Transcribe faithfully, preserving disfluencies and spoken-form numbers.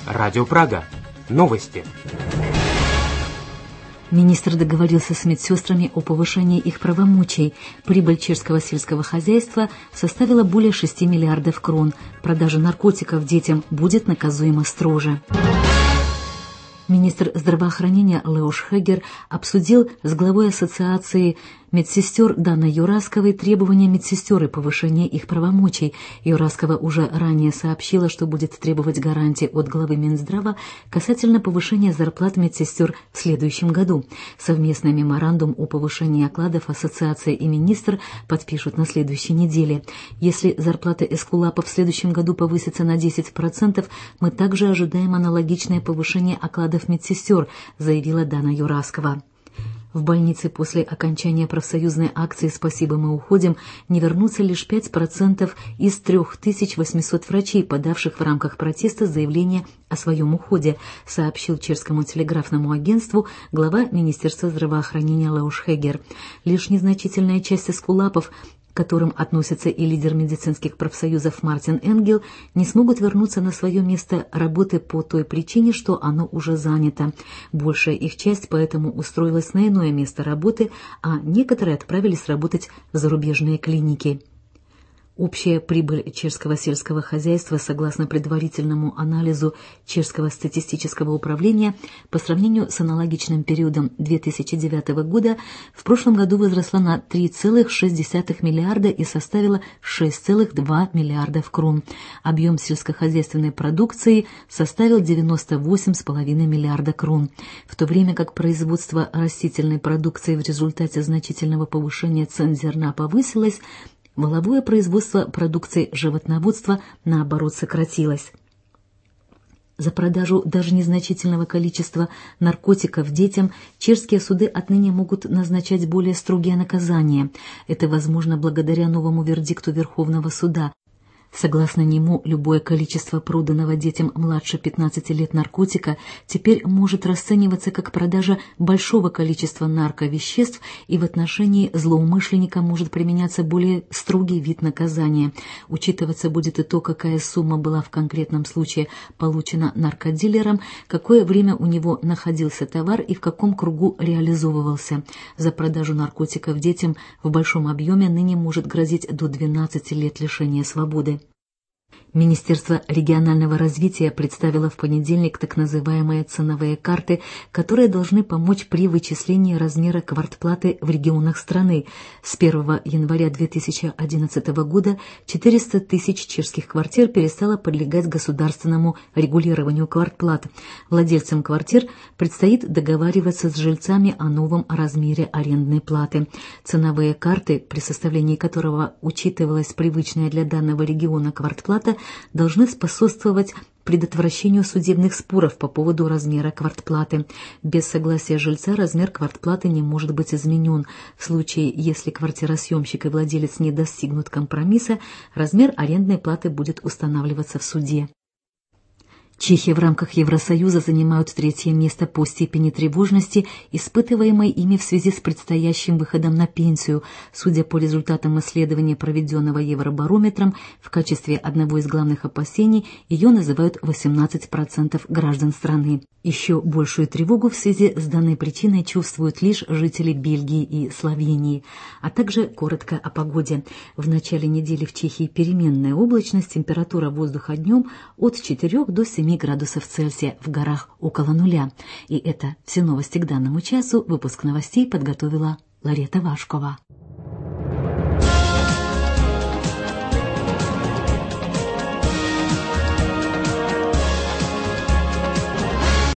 Радио Прага. Новости. Министр договорился с медсестрами о повышении их правомочий. Прибыль чешского сельского хозяйства составила более шести миллиардов крон. Продажа наркотиков детям будет наказуема строже. Министр здравоохранения Леош Хегер обсудил с главой ассоциации медсестер Даной Юрасковой требования медсестер и повышение их правомочий. Юраскова уже ранее сообщила, что будет требовать гарантии от главы Минздрава касательно повышения зарплат медсестер в следующем году. Совместный меморандум о повышении окладов ассоциация и министр подпишут на следующей неделе. Если зарплата эскулапов в следующем году повысится на десять процентов, мы также ожидаем аналогичное повышение окладов медсестер, заявила Дана Юраскова. В больнице после окончания профсоюзной акции «Спасибо, мы уходим» не вернутся лишь пять процентов из трёх тысяч восьмисот врачей, подавших в рамках протеста заявление о своем уходе, сообщил чешскому телеграфному агентству глава Министерства здравоохранения Леош Хегер. Лишь незначительная часть эскулапов, к которым относится и лидер медицинских профсоюзов Мартин Энгел, не смогут вернуться на свое место работы по той причине, что оно уже занято. Большая их часть поэтому устроилась на иное место работы, а некоторые отправились работать в зарубежные клиники. Общая прибыль чешского сельского хозяйства, согласно предварительному анализу Чешского статистического управления, по сравнению с аналогичным периодом две тысячи девятого года, в прошлом году возросла на три целых шесть десятых миллиарда и составила шесть целых два миллиардов крон. Объем сельскохозяйственной продукции составил девяносто восемь целых пять десятых миллиарда крон, в то время как производство растительной продукции в результате значительного повышения цен зерна повысилось, воловое производство продукции животноводства, наоборот, сократилось. За продажу даже незначительного количества наркотиков детям чешские суды отныне могут назначать более строгие наказания. Это возможно благодаря новому вердикту Верховного суда. Согласно нему, любое количество проданного детям младше пятнадцати лет наркотика теперь может расцениваться как продажа большого количества нарковеществ, и в отношении злоумышленника может применяться более строгий вид наказания. Учитываться будет и то, какая сумма была в конкретном случае получена наркодилером, какое время у него находился товар и в каком кругу реализовывался. За продажу наркотиков детям в большом объеме ныне может грозить до двенадцати лет лишения свободы. Министерство регионального развития представило в понедельник так называемые ценовые карты, которые должны помочь при вычислении размера квартплаты в регионах страны. С первого января две тысячи одиннадцатого года четыреста тысяч чешских квартир перестало подлегать государственному регулированию квартплат. Владельцам квартир предстоит договариваться с жильцами о новом размере арендной платы. Ценовые карты, при составлении которого учитывалась привычная для данного региона квартплата, должны способствовать предотвращению судебных споров по поводу размера квартплаты. Без согласия жильца размер квартплаты не может быть изменен. В случае, если квартиросъемщик и владелец не достигнут компромисса, размер арендной платы будет устанавливаться в суде. Чехи в рамках Евросоюза занимают третье место по степени тревожности, испытываемой ими в связи с предстоящим выходом на пенсию. Судя по результатам исследования, проведенного Евробарометром, в качестве одного из главных опасений ее называют восемнадцать процентов граждан страны. Еще большую тревогу в связи с данной причиной чувствуют лишь жители Бельгии и Словении. А также коротко о погоде. В начале недели в Чехии переменная облачность, температура воздуха днем от четырёх до семи градусов Цельсия, в горах около нуля. И это все новости к данному часу. Выпуск новостей подготовила Ларета Вашкова.